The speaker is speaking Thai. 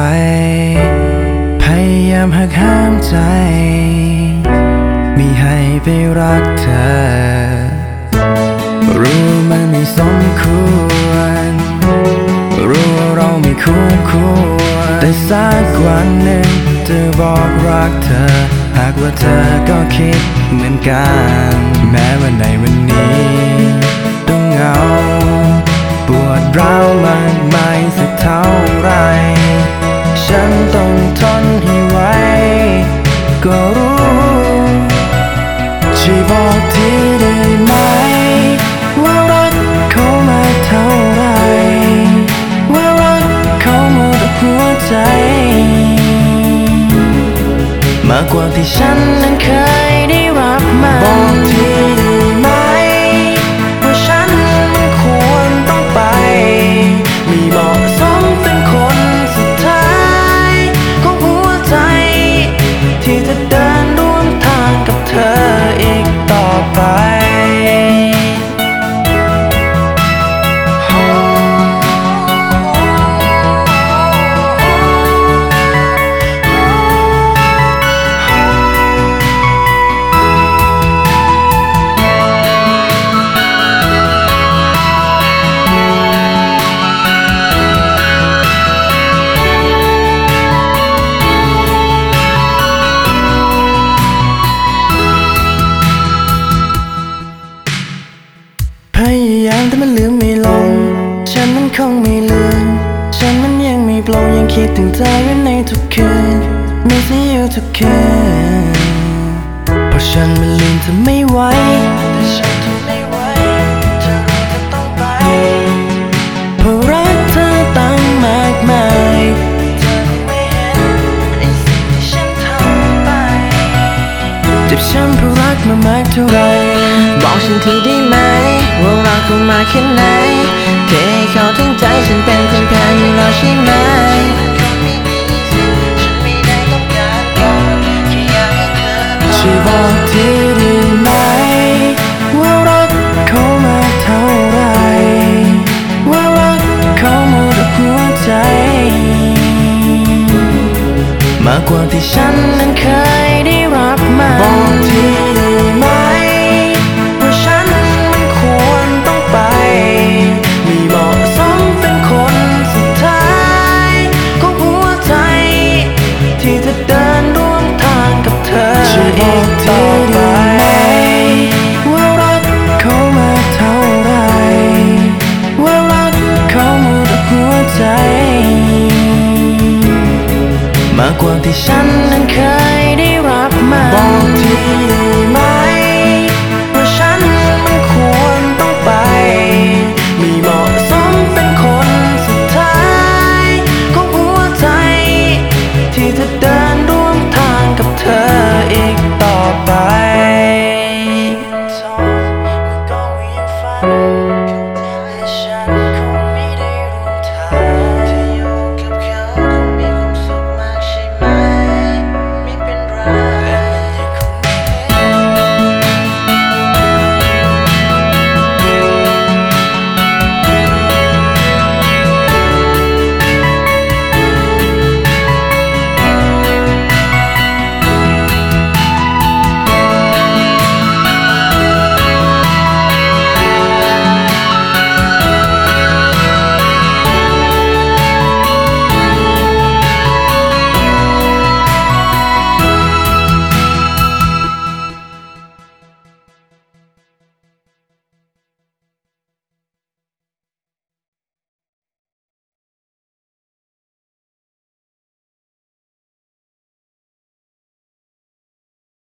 พยายามหักห้ามใจไม่ให้ไปรักเธอรู้มันไม่สมควรรู้ว่าเราไม่คู่ควรแต่สักวันหนึ่งจะบอกรักเธอหากว่าเธอก็คิดเหมือนกันแม้ว่าในวันนี้ต้องเหงาปวดร้าวมากมายสักเท่าไรฉันต้องทนให้ไหวก็รู้ช่วยบอกทีได้ไหมว่ารักเขามาเท่าไรว่ารักเขาหมดหัวใจมากกว่าที่ฉันนั้นเคยได้รับมาบอกทีได้ไหมว่าฉันมันควรต้องไปไม่เหมาะสมเป็นคนสุดท้ายของหัวใจที่จะเดินร่วมทางกับเธออีกต่อไปพยายามแต่มันลืมไม่ลงฉันมันคงไม่ลืมฉันมันยังไม่ปลงยังคิดถึงเธออยู่ในทุกคืนไม่เสียทุกคืนเพราะฉันมันลืมเธอไม่ไหวแต่ฉันทนไม่ไหวเธอรู้เธอต้องไปเพราะรักเธอตั้งมากมายเธอคงไม่เห็นไอ้สิ่งที่ฉันทำไปเจ็บช้ำเพราะรักมามากเท่าไรบอกฉันทีได้ไหมว่ารักเขามาแค่ไหนแค่ให้เขาทั้งใจฉันเป็นเพียงแค่อยู่แล้วใช่ไหมช่วยบอกทีได้ไหมว่ารักเขามาเท่าไรว่ารักเขาหมดหัวใจมากกว่าที่ฉันนั้นเคยได้รับมาบอกทีได้ไหมว่าฉันมันควรต้องไปไม่เหมาะสมเป็นคนสุดท้ายของหัวใจที่จะเดินร่วมทางกับเธอช่วยบอกทีได้ไหมว่ารักเขามาเท่าไรว่ารักเขาหมดหัวใจมากกว่าที่ฉันนั้นเคย